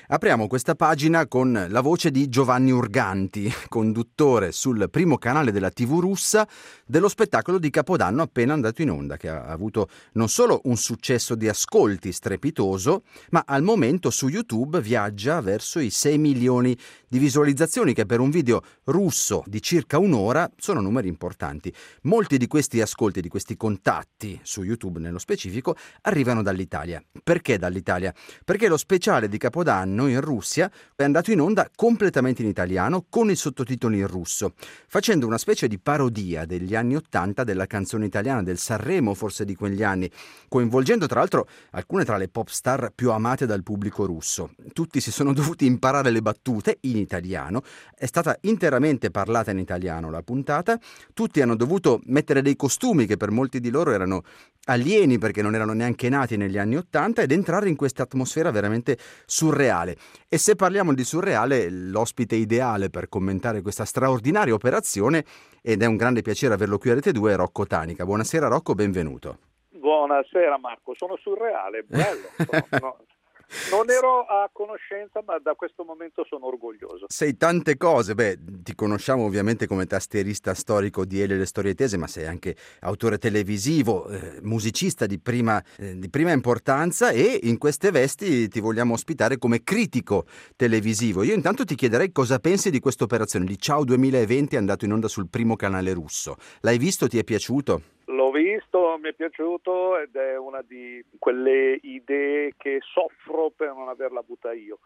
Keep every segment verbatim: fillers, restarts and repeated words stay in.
Apriamo questa pagina con la voce di Giovanni Urganti, conduttore sul primo canale della tivù russa dello spettacolo di Capodanno appena andato in onda, che ha avuto non solo un successo di ascolti strepitoso, ma al momento su YouTube viaggia verso i sei milioni di visualizzazioni, che per un video russo di circa un'ora sono numeri importanti. Molti di questi ascolti, di questi contatti su YouTube nello specifico, arrivano dall'Italia. Perché dall'Italia? Perché lo speciale di Capodanno in Russia è andato in onda completamente in italiano con i sottotitoli in russo, facendo una specie di parodia degli anni Ottanta della canzone italiana, del Sanremo forse di quegli anni, coinvolgendo tra l'altro alcune tra le pop star più amate dal pubblico russo. Tutti si sono dovuti imparare le battute in italiano, è stata interamente parlata in italiano la puntata, tutti hanno dovuto mettere dei costumi che per molti di loro erano alieni perché non erano neanche nati negli anni Ottanta, ed entrare in questa atmosfera veramente surreale. E se parliamo di surreale, l'ospite ideale per commentare questa straordinaria operazione, ed è un grande piacere averlo qui a Rete due, è Rocco Tanica. Buonasera Rocco, benvenuto. Buonasera Marco, sono surreale, bello. Sono, no, non ero a conoscenza, ma da questo momento sono orgoglioso. Sei tante cose, beh, ti conosciamo ovviamente come tastierista storico di Elio e le storie tese, ma sei anche autore televisivo, eh, musicista di prima, eh, di prima importanza, e in queste vesti ti vogliamo ospitare come critico televisivo. Io intanto ti chiederei cosa pensi di questa operazione di Ciao duemilaventi andato in onda sul primo canale russo. L'hai visto? Ti è piaciuto? L'ho visto, mi è piaciuto ed è una di quelle idee che soffro per non averla avuta io.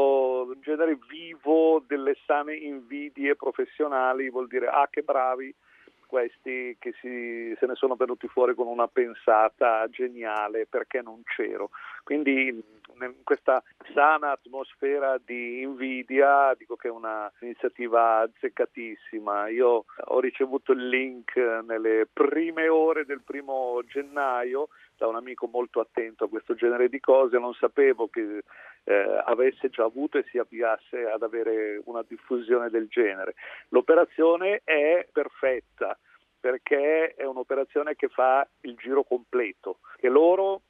Io in genere vivo delle sane invidie professionali, vuol dire ah che bravi questi che si, se ne sono venuti fuori con una pensata geniale, perché non c'ero. Quindi in questa sana atmosfera di invidia dico che è una iniziativa azzeccatissima. Io ho ricevuto il link nelle prime ore del primo gennaio da un amico molto attento a questo genere di cose, non sapevo che eh, avesse già avuto e si avviasse ad avere una diffusione del genere. L'operazione è perfetta perché è un'operazione che fa il giro completo, che loro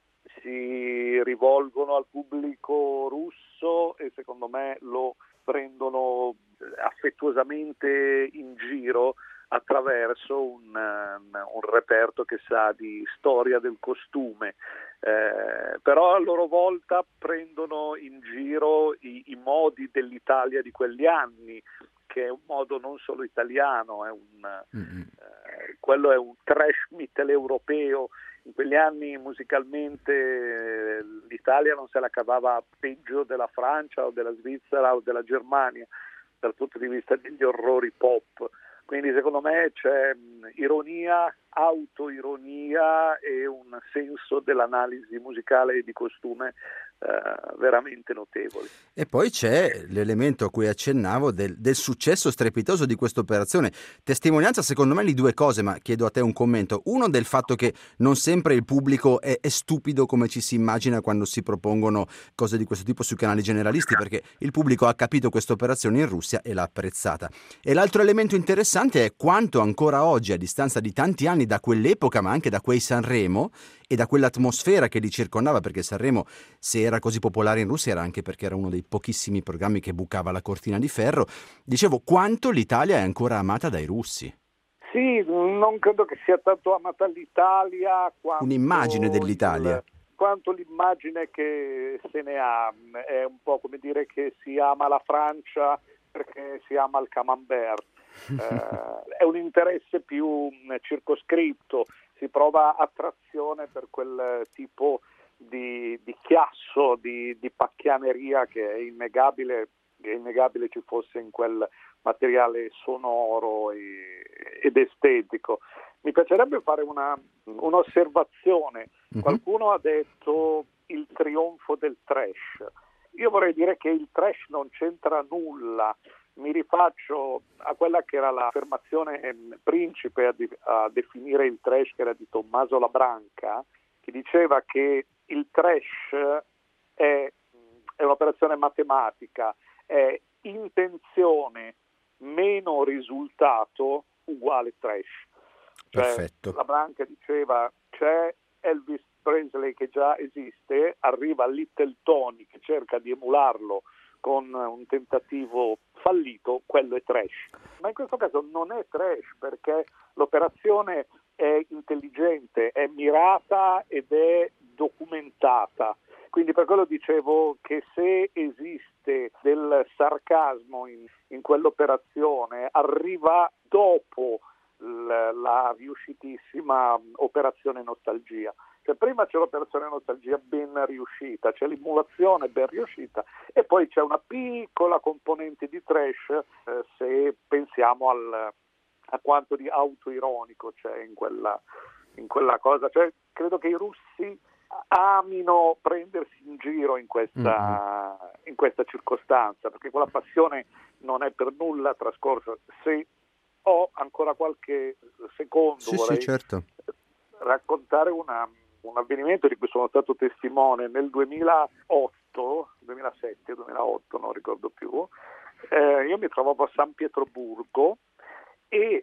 si rivolgono al pubblico russo e secondo me lo prendono affettuosamente in giro attraverso un, un reperto che sa di storia del costume, eh, però a loro volta prendono in giro i, i modi dell'Italia di quegli anni, che è un modo non solo italiano, è un, mm-hmm. eh, quello è un thrash mitteleuropeo. In quegli anni musicalmente eh, l'Italia non se la cavava peggio della Francia o della Svizzera o della Germania dal punto di vista degli orrori pop. Quindi secondo me c'è mh, ironia, autoironia e un senso dell'analisi musicale e di costume eh, veramente notevoli. E poi c'è l'elemento a cui accennavo del, del successo strepitoso di questa operazione. Testimonianza secondo me di due cose, ma chiedo a te un commento. Uno, del fatto che non sempre il pubblico è, è stupido come ci si immagina quando si propongono cose di questo tipo sui canali generalisti, perché il pubblico ha capito questa operazione in Russia e l'ha apprezzata. E l'altro elemento interessante è quanto ancora oggi, a distanza di tanti anni da quell'epoca, ma anche da quei Sanremo e da quell'atmosfera che li circondava, perché Sanremo, se era così popolare in Russia, era anche perché era uno dei pochissimi programmi che bucava la cortina di ferro. Dicevo, quanto l'Italia è ancora amata dai russi. Sì, non credo che sia tanto amata l'Italia quanto un'immagine dell'Italia. Il, quanto l'immagine che se ne ha. È un po' come dire che si ama la Francia perché si ama il camembert. eh, è un interesse più circoscritto, si prova attrazione per quel tipo di, di chiasso, di, di pacchianeria che è innegabile, che è innegabile ci fosse in quel materiale sonoro e, ed estetico. Mi piacerebbe fare una, un'osservazione. Uh-huh. Qualcuno ha detto il trionfo del trash. Io vorrei dire che il trash non c'entra nulla. Mi rifaccio a quella che era l'affermazione principe a, di, a definire il trash, che era di Tommaso Labranca, che diceva che il trash è, è un'operazione matematica, è intenzione meno risultato uguale trash. Cioè, Perfetto. Labranca diceva c'è Elvis Presley che già esiste, arriva Little Tony che cerca di emularlo con un tentativo fallito, quello è trash. Ma in questo caso non è trash perché l'operazione è intelligente, è mirata ed è documentata. Quindi per quello dicevo che se esiste del sarcasmo in, in quell'operazione, arriva dopo l- la riuscitissima operazione nostalgia. Cioè prima c'è l'operazione nostalgia ben riuscita, c'è l'emulazione ben riuscita e poi c'è una piccola componente di trash eh, se pensiamo al, a quanto di autoironico c'è in quella, in quella cosa. Cioè credo che i russi amino prendersi in giro in questa, mm-hmm. in questa circostanza, perché quella passione non è per nulla trascorsa. Se ho ancora qualche secondo sì, vorrei sì, certo. raccontare una, un avvenimento di cui sono stato testimone nel duemilaotto, duemilasette, duemilaotto, non ricordo più. Eh, io mi trovavo a San Pietroburgo e,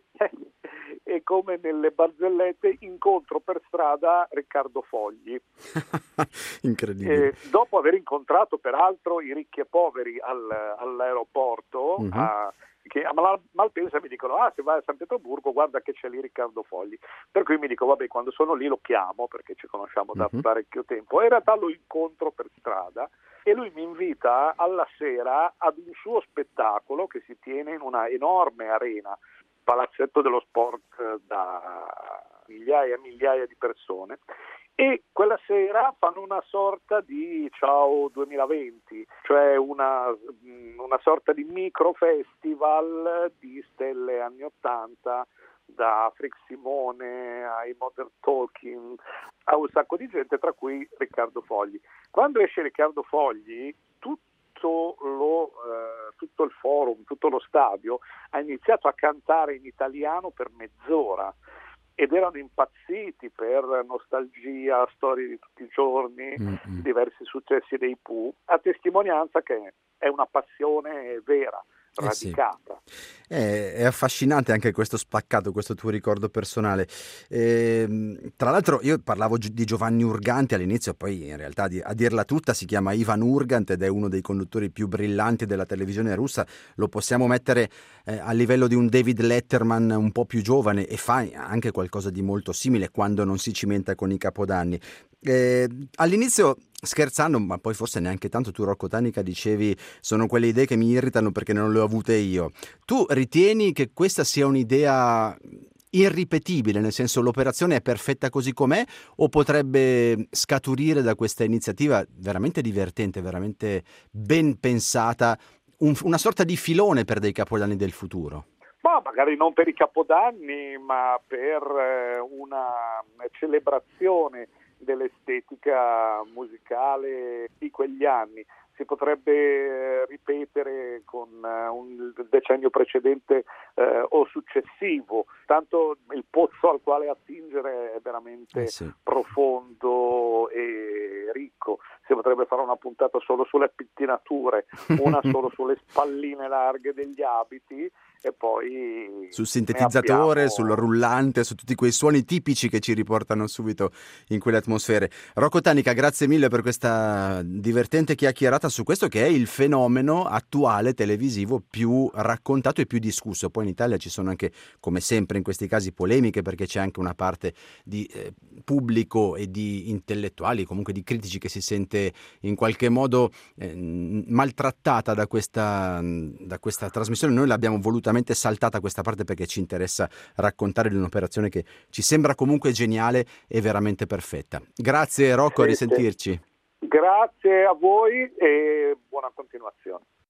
e come nelle barzellette incontro per strada Riccardo Fogli. Incredibile. E dopo aver incontrato peraltro i ricchi e poveri al, all'aeroporto, mm-hmm. a, che a Mal- Malpensa mi dicono ah se vai a San Pietroburgo guarda che c'è lì Riccardo Fogli, per cui mi dico vabbè quando sono lì lo chiamo perché ci conosciamo da mm-hmm. parecchio tempo. In realtà lo incontro per strada e lui mi invita alla sera ad un suo spettacolo che si tiene in una enorme arena, palazzetto dello sport da migliaia e migliaia di persone, e quella sera fanno una sorta di Ciao duemilaventi, cioè una, una sorta di micro festival di stelle anni ottanta, da Frick Simone ai Modern Talking a un sacco di gente, tra cui Riccardo Fogli. Quando esce Riccardo Fogli, tutto lo, eh, tutto il forum, tutto lo stadio ha iniziato a cantare in italiano per mezz'ora ed erano impazziti per nostalgia, storie di tutti i giorni, mm-hmm. diversi successi dei Pooh, a testimonianza che è una passione vera, radicata. Eh sì. È, è affascinante anche questo spaccato, questo tuo ricordo personale. E, tra l'altro io parlavo gi- di Giovanni Urganti all'inizio, poi in realtà di, a dirla tutta si chiama Ivan Urgant ed è uno dei conduttori più brillanti della televisione russa. Lo possiamo mettere eh, a livello di un David Letterman un po' più giovane e fa anche qualcosa di molto simile quando non si cimenta con i capodanni. Eh, all'inizio scherzando, ma poi forse neanche tanto, tu Rocco Tanica dicevi sono quelle idee che mi irritano perché non le ho avute io. Tu ritieni che questa sia un'idea irripetibile, nel senso l'operazione è perfetta così com'è o potrebbe scaturire da questa iniziativa veramente divertente, veramente ben pensata, un, una sorta di filone per dei capodanni del futuro? Ma magari non per i capodanni, ma per una celebrazione dell'estetica musicale di quegli anni. Si potrebbe ripetere con un decennio precedente eh, o successivo, tanto il pozzo al quale attingere è veramente eh sì. profondo e ricco. Si potrebbe fare una puntata solo sulle pettinature, una solo sulle spalline larghe degli abiti e poi sul sintetizzatore, abbiamo... sul rullante, su tutti quei suoni tipici che ci riportano subito in quelle atmosfere. Rocco Tanica, grazie mille per questa divertente chiacchierata su questo che è il fenomeno attuale televisivo più raccontato e più discusso. Poi in Italia ci sono anche, come sempre in questi casi, polemiche perché c'è anche una parte di eh, pubblico e di intellettuali, comunque di critici che si sente in qualche modo eh, maltrattata da questa, da questa trasmissione. Noi l'abbiamo volutamente saltata questa parte perché ci interessa raccontare di un'operazione che ci sembra comunque geniale e veramente perfetta. Grazie Rocco, a risentirci. Grazie a voi e buona continuazione.